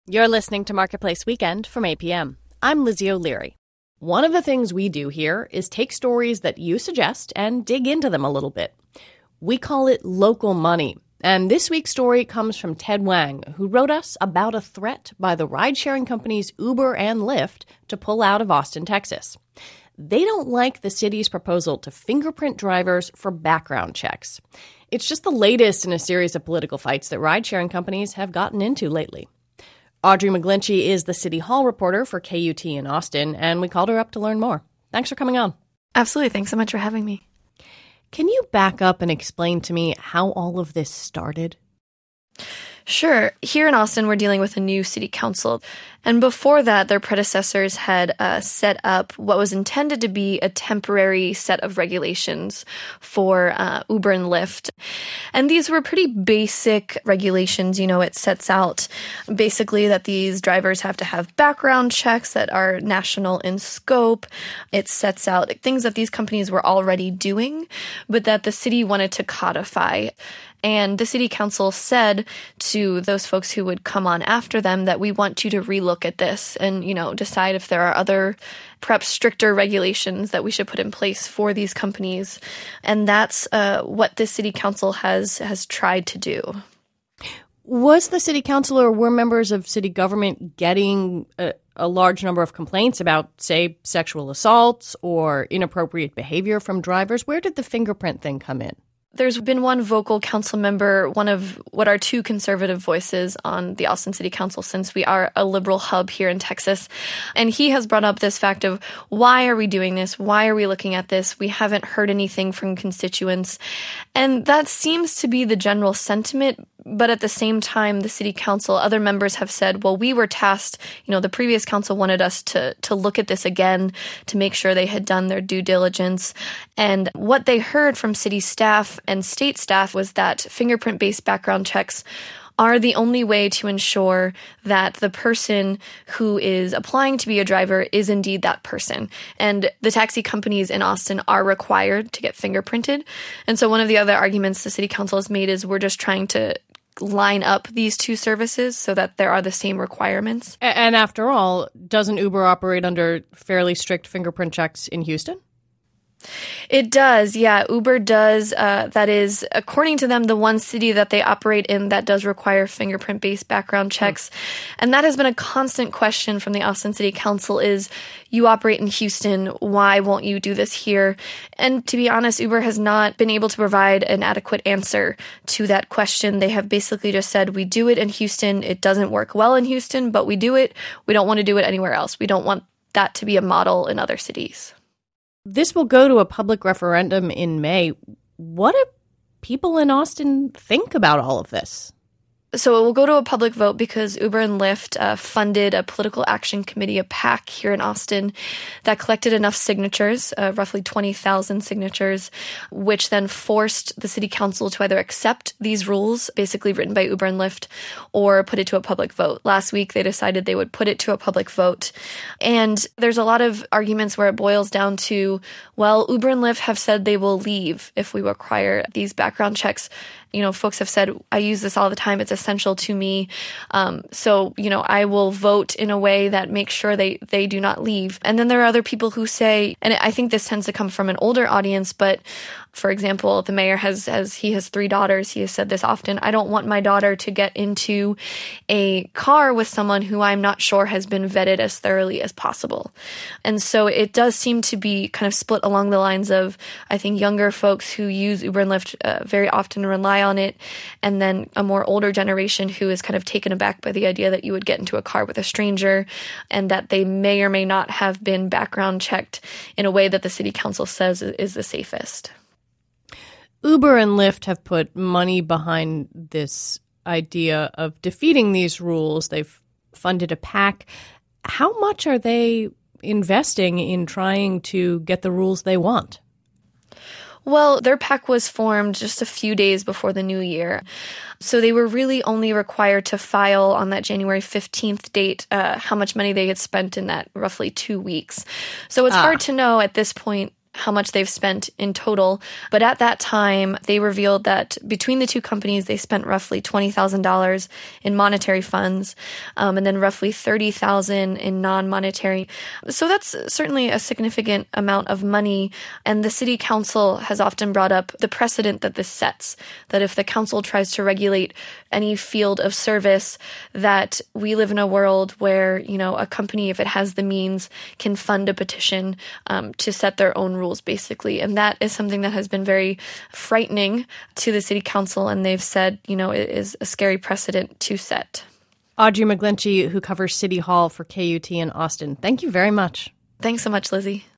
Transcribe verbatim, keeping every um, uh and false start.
You're listening to Marketplace Weekend from A P M. I'm Lizzie O'Leary. One of the things we do here is take stories that you suggest and dig into them a little bit. We call it local money. And this week's story comes from Ted Wang, who wrote us about a threat by the ride-sharing companies Uber and Lyft to pull out of Austin, Texas. They don't like the city's proposal to fingerprint drivers for background checks. It's just the latest in a series of political fights that ride-sharing companies have gotten into lately. Audrey McGlinchey is the City Hall reporter for K U T in Austin, and we called her up to learn more. Thanks for coming on. Absolutely. Thanks so much for having me. Can you back up and explain to me how all of this started? Sure. Here in Austin, we're dealing with a new city council. And before that, their predecessors had uh, set up what was intended to be a temporary set of regulations for uh, Uber and Lyft. And these were pretty basic regulations. You know, it sets out basically that these drivers have to have background checks that are national in scope. It sets out things that these companies were already doing, but that the city wanted to codify. And the city council said to those folks who would come on after them that we want you to relook at this and, you know, decide if there are other, perhaps stricter regulations that we should put in place for these companies. And that's uh, what this city council has has tried to do. Was the city council or were members of city government getting a, a large number of complaints about, say, sexual assaults or inappropriate behavior from drivers? Where did the fingerprint thing come in? There's been one vocal council member, one of what are two conservative voices on the Austin City Council, since we are a liberal hub here in Texas. And he has brought up this fact of, why are we doing this? Why are we looking at this? We haven't heard anything from constituents. And that seems to be the general sentiment. But at the same time, the city council, other members have said, well, we were tasked, you know, the previous council wanted us to to look at this again to make sure they had done their due diligence. And what they heard from city staff and state staff was that fingerprint-based background checks are the only way to ensure that the person who is applying to be a driver is indeed that person. And the taxi companies in Austin are required to get fingerprinted. And so one of the other arguments the city council has made is we're just trying to line up these two services so that there are the same requirements. And after all, doesn't Uber operate under fairly strict fingerprint checks in Houston? It does, yeah. Uber does. Uh, that is, according to them, the one city that they operate in that does require fingerprint-based background checks. Mm. And that has been a constant question from the Austin City Council is, you operate in Houston, why won't you do this here? And to be honest, Uber has not been able to provide an adequate answer to that question. They have basically just said, we do it in Houston. It doesn't work well in Houston, but we do it. We don't want to do it anywhere else. We don't want that to be a model in other cities. This will go to a public referendum in May. What do people in Austin think about all of this? So it will go to a public vote because Uber and Lyft uh, funded a political action committee, a PAC here in Austin, that collected enough signatures, uh, roughly twenty thousand signatures, which then forced the city council to either accept these rules, basically written by Uber and Lyft, or put it to a public vote. Last week, they decided they would put it to a public vote. And there's a lot of arguments where it boils down to, well, Uber and Lyft have said they will leave if we require these background checks. You know, folks have said, I use this all the time. It's essential to me. Um, so, you know, I will vote in a way that makes sure they, they do not leave. And then there are other people who say, and I think this tends to come from an older audience, but for example, the mayor has, has, he has three daughters. He has said this often. I don't want my daughter to get into a car with someone who I'm not sure has been vetted as thoroughly as possible. And so it does seem to be kind of split along the lines of, I think, younger folks who use Uber and Lyft uh, very often rely on it, and then a more older generation who is kind of taken aback by the idea that you would get into a car with a stranger and that they may or may not have been background checked in a way that the city council says is the safest. Uber and Lyft have put money behind this idea of defeating these rules. They've funded a PAC. How much are they investing in trying to get the rules they want? Well, their PAC was formed just a few days before the new year. So they were really only required to file on that January fifteenth date uh, how much money they had spent in that roughly two weeks. So it's ah. hard to know at this point how much they've spent in total. But at that time, they revealed that between the two companies, they spent roughly twenty thousand dollars in monetary funds, um, and then roughly thirty thousand dollars in non-monetary. So that's certainly a significant amount of money. And the city council has often brought up the precedent that this sets, that if the council tries to regulate any field of service, that we live in a world where, you know, a company, if it has the means, can fund a petition um, to set their own rules, basically. And that is something that has been very frightening to the city council. And they've said, you know, it is a scary precedent to set. Audrey McGlinchey, who covers City Hall for K U T in Austin. Thank you very much. Thanks so much, Lizzie.